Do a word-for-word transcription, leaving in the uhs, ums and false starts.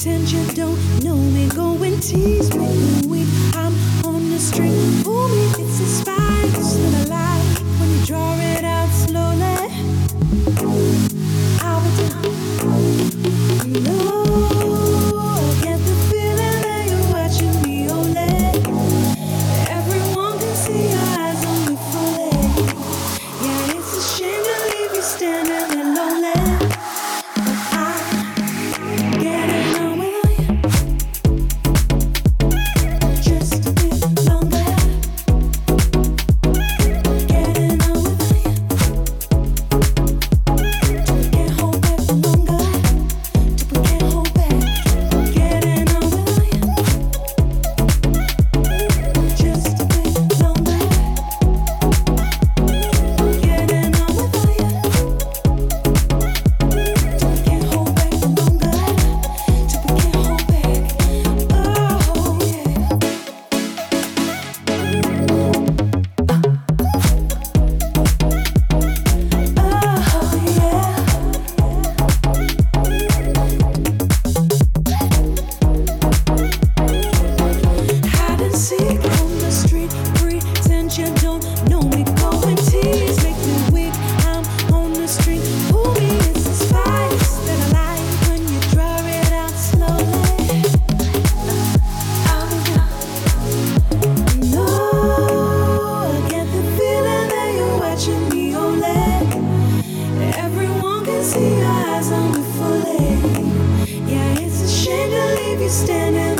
pretend you don't know me. Go and tease me, weak. I'm on the string. Pull me, it's a spice that I like when you draw it out slowly. I will do. No, I get the feeling that you're watching me only. Everyone can see your eyes on me fully. Yeah, it's a shame to leave you standing there lonely. See your eyes on me fully. Yeah, it's a shame to leave you standing